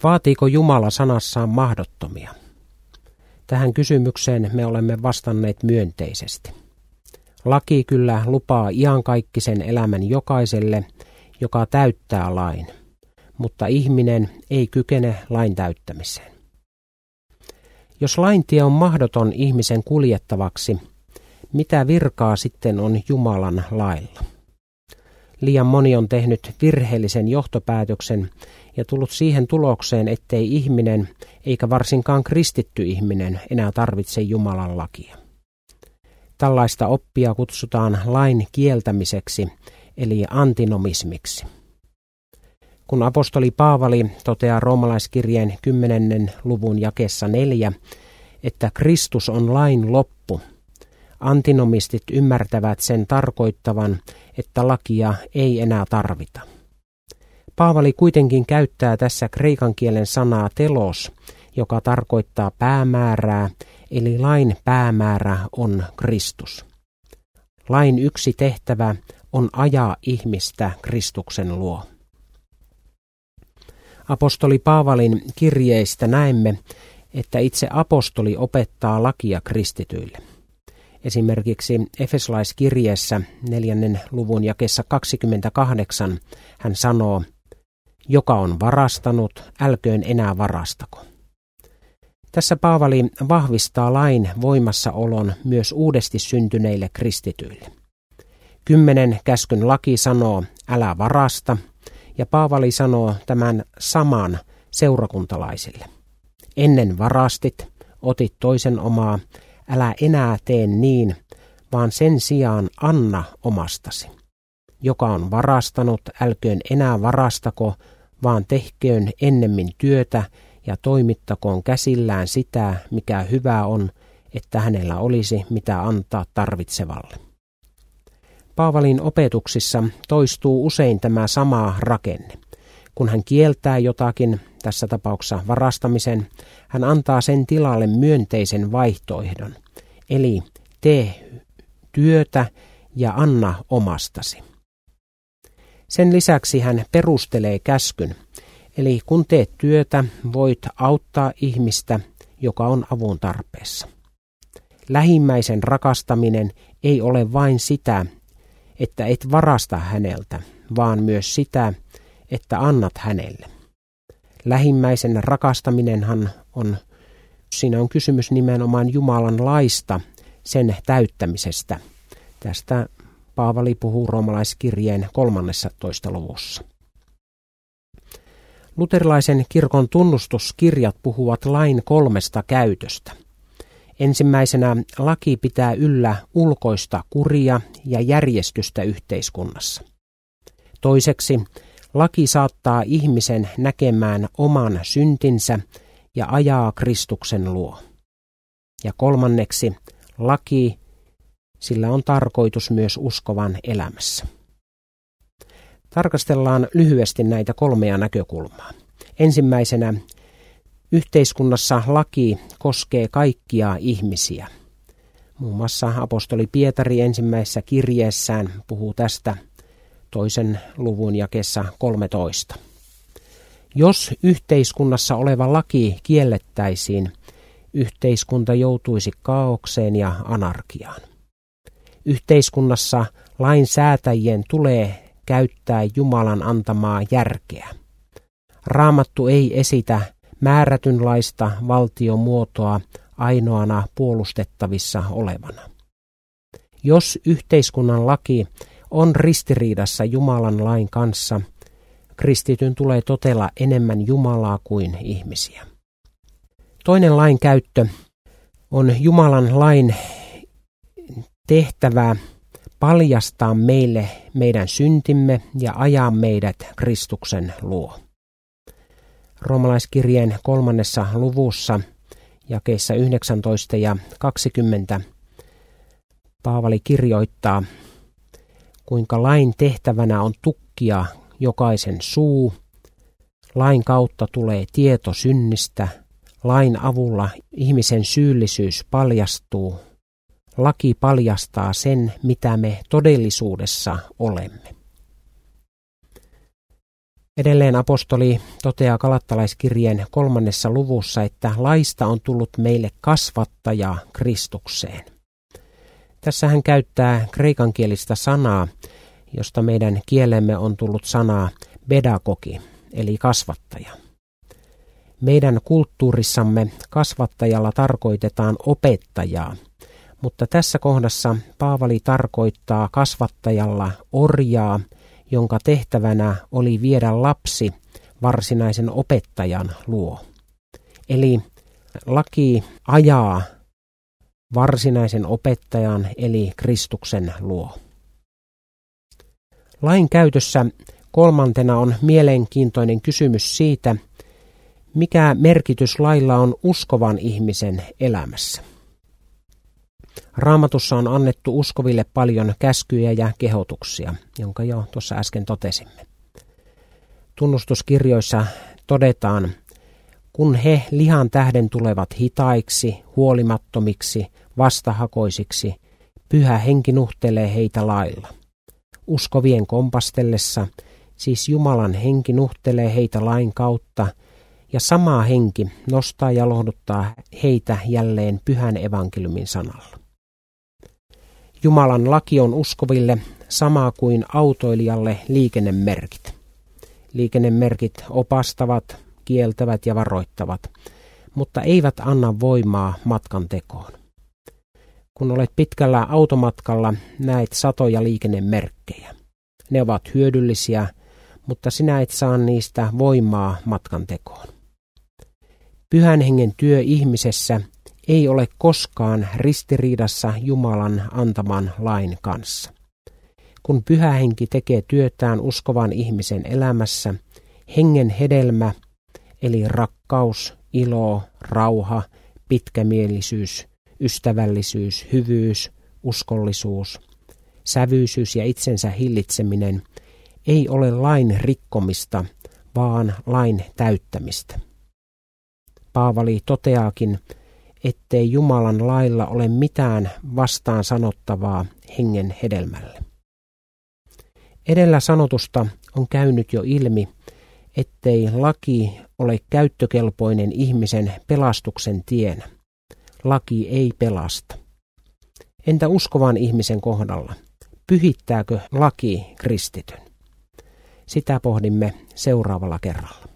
Vaatiiko Jumala sanassaan mahdottomia? Tähän kysymykseen me olemme vastanneet myönteisesti. Laki kyllä lupaa iankaikkisen elämän jokaiselle, joka täyttää lain, mutta ihminen ei kykene lain täyttämiseen. Jos laintie on mahdoton ihmisen kuljettavaksi, mitä virkaa sitten on Jumalan lailla? Liian moni on tehnyt virheellisen johtopäätöksen ja tullut siihen tulokseen, ettei ihminen, eikä varsinkaan kristitty ihminen, enää tarvitse Jumalan lakia. Tällaista oppia kutsutaan lain kieltämiseksi, eli antinomismiksi. Kun apostoli Paavali toteaa roomalaiskirjeen 10. luvun jakeessa 4, että Kristus on lain loppu, antinomistit ymmärtävät sen tarkoittavan, että lakia ei enää tarvita. Paavali kuitenkin käyttää tässä kreikan kielen sanaa telos, joka tarkoittaa päämäärää, eli lain päämäärä on Kristus. Lain yksi tehtävä on ajaa ihmistä Kristuksen luo. Apostoli Paavalin kirjeistä näemme, että itse apostoli opettaa lakia kristityille. Esimerkiksi Efesolaiskirjeessä 4. luvun jakeessa 28 hän sanoo, joka on varastanut, älköön enää varastako. Tässä Paavali vahvistaa lain voimassaolon myös uudesti syntyneille kristityille. 10 käskyn laki sanoo, älä varasta, ja Paavali sanoo tämän saman seurakuntalaisille. Ennen varastit, otit toisen omaa, älä enää tee niin, vaan sen sijaan anna omastasi. Joka on varastanut, älköön enää varastako, vaan tehköön ennemmin työtä ja toimittakoon käsillään sitä, mikä hyvää on, että hänellä olisi mitä antaa tarvitsevalle. Paavalin opetuksissa toistuu usein tämä sama rakenne. Kun hän kieltää jotakin, tässä tapauksessa varastamisen, hän antaa sen tilalle myönteisen vaihtoehdon, eli tee työtä ja anna omastasi. Sen lisäksi hän perustelee käskyn, eli kun teet työtä, voit auttaa ihmistä, joka on avun tarpeessa. Lähimmäisen rakastaminen ei ole vain sitä, että et varasta häneltä, vaan myös sitä, että annat hänelle. Lähimmäisen rakastaminenhan siinä on kysymys nimenomaan Jumalan laista, sen täyttämisestä. Tästä Paavali puhuu roomalaiskirjeen 13. luvussa. Luterilaisen kirkon tunnustuskirjat puhuvat lain 3 käytöstä. Ensimmäisenä laki pitää yllä ulkoista kuria ja järjestystä yhteiskunnassa. Toiseksi laki saattaa ihmisen näkemään oman syntinsä ja ajaa Kristuksen luo. Ja kolmanneksi laki, sillä on tarkoitus myös uskovan elämässä. Tarkastellaan lyhyesti näitä 3 näkökulmaa. Ensimmäisenä yhteiskunnassa laki koskee kaikkia ihmisiä. Muun muassa apostoli Pietari ensimmäisessä kirjeessään puhuu tästä 2. luvun jakeessa 13. Jos yhteiskunnassa oleva laki kiellettäisiin, yhteiskunta joutuisi kaaukseen ja anarkiaan. Yhteiskunnassa lainsäätäjien tulee käyttää Jumalan antamaa järkeä. Raamattu ei esitä määrätynlaista valtiomuotoa ainoana puolustettavissa olevana. Jos yhteiskunnan laki on ristiriidassa Jumalan lain kanssa, kristityn tulee totella enemmän Jumalaa kuin ihmisiä. Toinen lain käyttö on Jumalan lain tehtävää paljastaa meille meidän syntimme ja ajaa meidät Kristuksen luo. Roomalaiskirjeen 3. luvussa jakeissa 19 ja 20 Paavali kirjoittaa, kuinka lain tehtävänä on tukkia jokaisen suu, lain kautta tulee tieto synnistä, lain avulla ihmisen syyllisyys paljastuu, laki paljastaa sen, mitä me todellisuudessa olemme. Edelleen apostoli toteaa Galattalaiskirjeen 3. luvussa, että laista on tullut meille kasvattaja Kristukseen. Tässä hän käyttää kreikankielistä sanaa, josta meidän kielemme on tullut sana pedagogi, eli kasvattaja. Meidän kulttuurissamme kasvattajalla tarkoitetaan opettajaa, mutta tässä kohdassa Paavali tarkoittaa kasvattajalla orjaa, jonka tehtävänä oli viedä lapsi varsinaisen opettajan luo. Eli laki ajaa varsinaisen opettajan eli Kristuksen luo. Lain käytössä 3. on mielenkiintoinen kysymys siitä, mikä merkitys lailla on uskovan ihmisen elämässä. Raamatussa on annettu uskoville paljon käskyjä ja kehotuksia, jonka jo tuossa äsken totesimme. Tunnustuskirjoissa todetaan, kun he lihan tähden tulevat hitaiksi, huolimattomiksi, vastahakoisiksi, Pyhä Henki nuhtelee heitä lailla. Uskovien kompastellessa, siis Jumalan henki nuhtelee heitä lain kautta, ja sama henki nostaa ja lohduttaa heitä jälleen pyhän evankeliumin sanalla. Jumalan laki on uskoville sama kuin autoilijalle liikennemerkit. Liikennemerkit opastavat, kieltävät ja varoittavat, mutta eivät anna voimaa matkan tekoon. Kun olet pitkällä automatkalla, näet satoja liikennemerkkejä. Ne ovat hyödyllisiä, mutta sinä et saa niistä voimaa matkan tekoon. Pyhän hengen työ ihmisessä ei ole koskaan ristiriidassa Jumalan antaman lain kanssa. Kun Pyhä Henki tekee työtään uskovan ihmisen elämässä, hengen hedelmä, eli rakkaus, ilo, rauha, pitkämielisyys, ystävällisyys, hyvyys, uskollisuus, sävyisyys ja itsensä hillitseminen, ei ole lain rikkomista, vaan lain täyttämistä. Paavali toteaakin, ettei Jumalan lailla ole mitään vastaan sanottavaa hengen hedelmälle. Edellä sanotusta on käynyt jo ilmi, ettei laki ole käyttökelpoinen ihmisen pelastuksen tienä. Laki ei pelasta. Entä uskovan ihmisen kohdalla? Pyhittääkö laki kristityn? Sitä pohdimme seuraavalla kerralla.